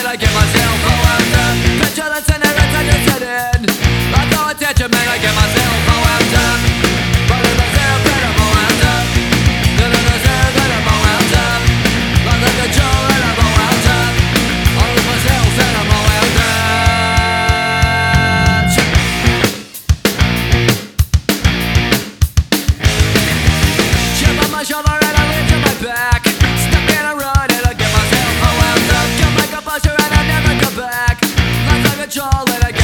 I get myself wound up. Petulance and irritation set in. Like no attention, man, I get myself wound up. But in the self that I'm wound up. Then in the self that I'm wound up. Lost the control and I'm wound up. All of myself and I'm wound up. Chip on my shoulder and I reach on my back. Stuck in a rut and I get myself wound up. Got my composure and I never come back. Lost the control and I